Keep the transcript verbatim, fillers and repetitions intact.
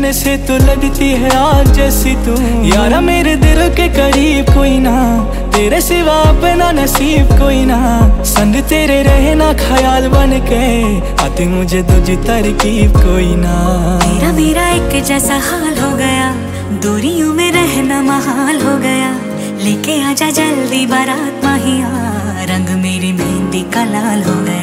लगने से तो लगती है आग जैसी तू। यारा मेरे दिल के करीब कोई ना, तेरे सिवा अपना नसीब कोई ना। संग तेरे रहना ख्याल बन के, आती मुझे दूजी तरकीब कोई ना। तेरा मेरा एक जैसा हाल हो गया, दूरियों में रहना महाल हो गया। लेके आजा जल्दी बारात माहिया, रंग मेरी मेहंदी का लाल हो गया।